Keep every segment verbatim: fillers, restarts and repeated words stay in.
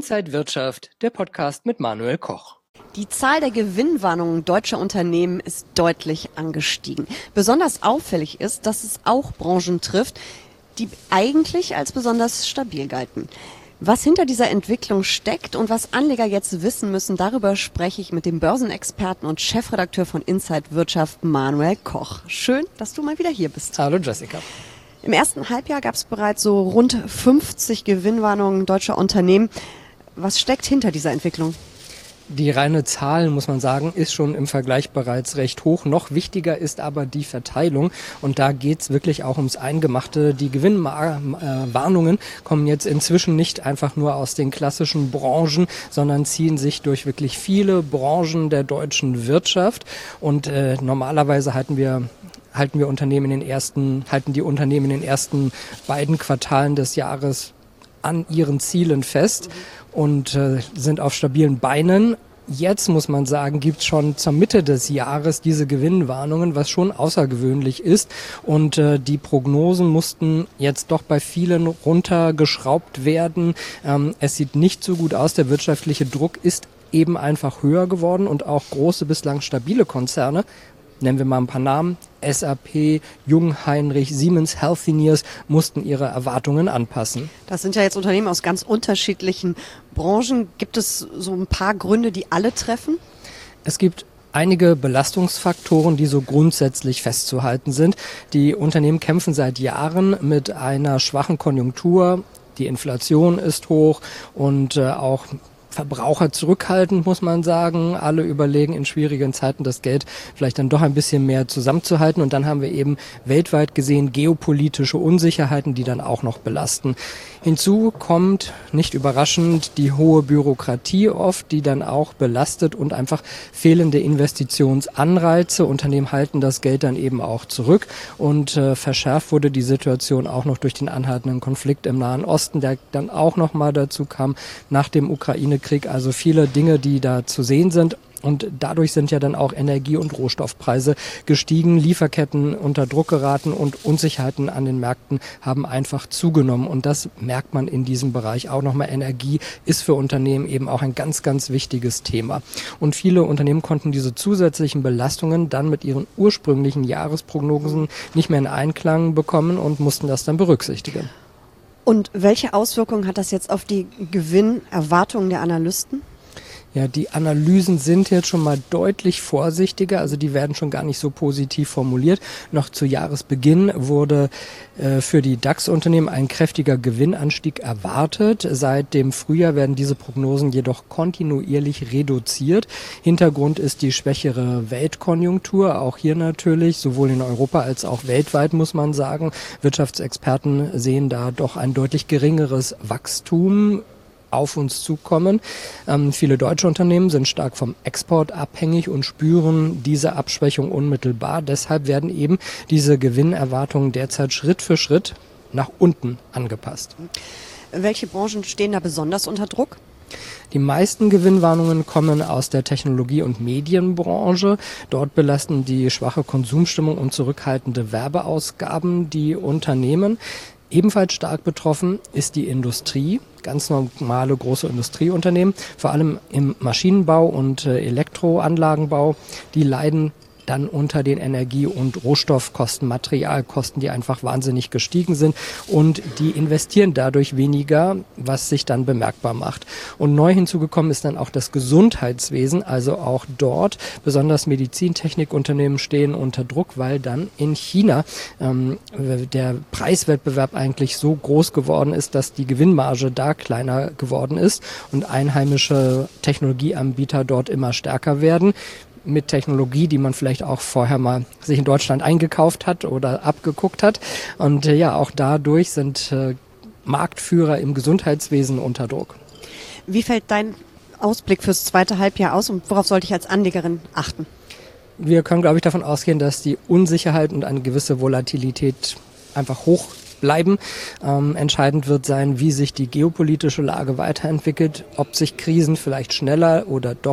Inside Wirtschaft, der Podcast mit Manuel Koch. Die Zahl der Gewinnwarnungen deutscher Unternehmen ist deutlich angestiegen. Besonders auffällig ist, dass es auch Branchen trifft, die eigentlich als besonders stabil galten. Was hinter dieser Entwicklung steckt und was Anleger jetzt wissen müssen, darüber spreche ich mit dem Börsenexperten und Chefredakteur von Inside Wirtschaft, Manuel Koch. Schön, dass du mal wieder hier bist. Hallo Jessica. Im ersten Halbjahr gab es bereits so rund fünfzig Gewinnwarnungen deutscher Unternehmen. Was steckt hinter dieser Entwicklung? Die reine Zahl, muss man sagen, ist schon im Vergleich bereits recht hoch. Noch wichtiger ist aber die Verteilung. Und da geht's wirklich auch ums Eingemachte. Die Gewinnwarnungen kommen jetzt inzwischen nicht einfach nur aus den klassischen Branchen, sondern ziehen sich durch wirklich viele Branchen der deutschen Wirtschaft. Und äh, normalerweise halten wir halten wir Unternehmen in den ersten, halten die Unternehmen in den ersten beiden Quartalen des Jahres an ihren Zielen fest und äh, sind auf stabilen Beinen. Jetzt muss man sagen, gibt es schon zur Mitte des Jahres diese Gewinnwarnungen, was schon außergewöhnlich ist. Und äh, die Prognosen mussten jetzt doch bei vielen runtergeschraubt werden. Ähm, es sieht nicht so gut aus. Der wirtschaftliche Druck ist eben einfach höher geworden und auch große, bislang stabile Konzerne, nennen wir mal ein paar Namen, S A P, Jungheinrich, Siemens Healthineers mussten ihre Erwartungen anpassen. Das sind ja jetzt Unternehmen aus ganz unterschiedlichen Branchen. Gibt es so ein paar Gründe, die alle treffen? Es gibt einige Belastungsfaktoren, die so grundsätzlich festzuhalten sind. Die Unternehmen kämpfen seit Jahren mit einer schwachen Konjunktur. Die Inflation ist hoch und äh, auch Verbraucher zurückhaltend, muss man sagen. Alle überlegen in schwierigen Zeiten das Geld vielleicht dann doch ein bisschen mehr zusammenzuhalten. Und dann haben wir eben weltweit gesehen geopolitische Unsicherheiten, die dann auch noch belasten. Hinzu kommt, nicht überraschend, die hohe Bürokratie oft, die dann auch belastet und einfach fehlende Investitionsanreize. Unternehmen halten das Geld dann eben auch zurück und äh, verschärft wurde die Situation auch noch durch den anhaltenden Konflikt im Nahen Osten, der dann auch noch mal dazu kam nach dem Ukraine-Krieg. Also viele Dinge, die da zu sehen sind. Und dadurch sind ja dann auch Energie- und Rohstoffpreise gestiegen, Lieferketten unter Druck geraten und Unsicherheiten an den Märkten haben einfach zugenommen. Und das merkt man in diesem Bereich auch nochmal. Energie ist für Unternehmen eben auch ein ganz, ganz wichtiges Thema. Und viele Unternehmen konnten diese zusätzlichen Belastungen dann mit ihren ursprünglichen Jahresprognosen nicht mehr in Einklang bekommen und mussten das dann berücksichtigen. Und welche Auswirkungen hat das jetzt auf die Gewinnerwartungen der Analysten? Ja, die Analysen sind jetzt schon mal deutlich vorsichtiger, also die werden schon gar nicht so positiv formuliert. Noch zu Jahresbeginn wurde äh, für die DAX-Unternehmen ein kräftiger Gewinnanstieg erwartet. Seit dem Frühjahr werden diese Prognosen jedoch kontinuierlich reduziert. Hintergrund ist die schwächere Weltkonjunktur, auch hier natürlich, sowohl in Europa als auch weltweit, muss man sagen. Wirtschaftsexperten sehen da doch ein deutlich geringeres Wachstum auf uns zukommen. Ähm, viele deutsche Unternehmen sind stark vom Export abhängig und spüren diese Abschwächung unmittelbar. Deshalb werden eben diese Gewinnerwartungen derzeit Schritt für Schritt nach unten angepasst. Welche Branchen stehen da besonders unter Druck? Die meisten Gewinnwarnungen kommen aus der Technologie- und Medienbranche. Dort belasten die schwache Konsumstimmung und zurückhaltende Werbeausgaben die Unternehmen. Ebenfalls stark betroffen ist die Industrie, ganz normale große Industrieunternehmen, vor allem im Maschinenbau und äh, Elektroanlagenbau. Die leiden dann unter den Energie- und Rohstoffkosten, Materialkosten, die einfach wahnsinnig gestiegen sind und die investieren dadurch weniger, was sich dann bemerkbar macht. Und neu hinzugekommen ist dann auch das Gesundheitswesen, also auch dort besonders Medizintechnikunternehmen stehen unter Druck, weil dann in China ähm, der Preiswettbewerb eigentlich so groß geworden ist, dass die Gewinnmarge da kleiner geworden ist und einheimische Technologieanbieter dort immer stärker werden. Mit Technologie, die man vielleicht auch vorher mal sich in Deutschland eingekauft hat oder abgeguckt hat. Und äh, ja, auch dadurch sind äh, Marktführer im Gesundheitswesen unter Druck. Wie fällt dein Ausblick fürs zweite Halbjahr aus und worauf sollte ich als Anlegerin achten? Wir können, glaube ich, davon ausgehen, dass die Unsicherheit und eine gewisse Volatilität einfach hoch bleiben. Ähm, entscheidend wird sein, wie sich die geopolitische Lage weiterentwickelt, ob sich Krisen vielleicht schneller oder doch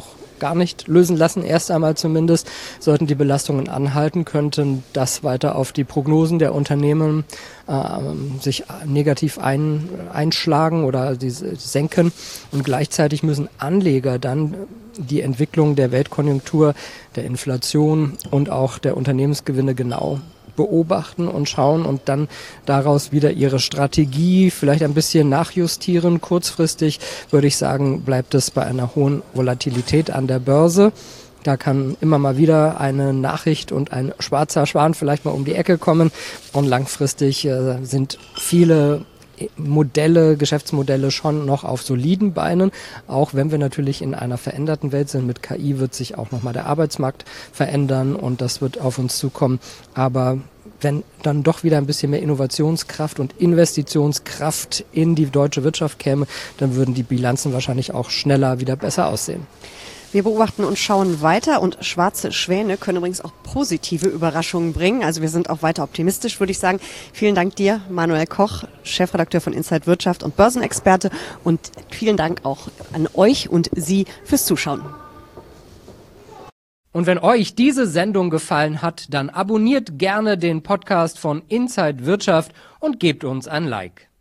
gar nicht lösen lassen, erst einmal zumindest. Sollten die Belastungen anhalten, könnten das weiter auf die Prognosen der Unternehmen äh, sich negativ ein, einschlagen oder die senken. Und gleichzeitig müssen Anleger dann die Entwicklung der Weltkonjunktur, der Inflation und auch der Unternehmensgewinne genau beobachten und schauen und dann daraus wieder ihre Strategie vielleicht ein bisschen nachjustieren. Kurzfristig würde ich sagen, bleibt es bei einer hohen Volatilität an der Börse. Da kann immer mal wieder eine Nachricht und ein schwarzer Schwan vielleicht mal um die Ecke kommen. Und langfristig äh, sind viele Modelle, Geschäftsmodelle schon noch auf soliden Beinen, auch wenn wir natürlich in einer veränderten Welt sind. Mit K I wird sich auch nochmal der Arbeitsmarkt verändern und das wird auf uns zukommen. Aber wenn dann doch wieder ein bisschen mehr Innovationskraft und Investitionskraft in die deutsche Wirtschaft käme, dann würden die Bilanzen wahrscheinlich auch schneller wieder besser aussehen. Wir beobachten und schauen weiter und schwarze Schwäne können übrigens auch positive Überraschungen bringen. Also wir sind auch weiter optimistisch, würde ich sagen. Vielen Dank dir, Manuel Koch, Chefredakteur von Inside Wirtschaft und Börsenexperte. Und vielen Dank auch an euch und Sie fürs Zuschauen. Und wenn euch diese Sendung gefallen hat, dann abonniert gerne den Podcast von Inside Wirtschaft und gebt uns ein Like.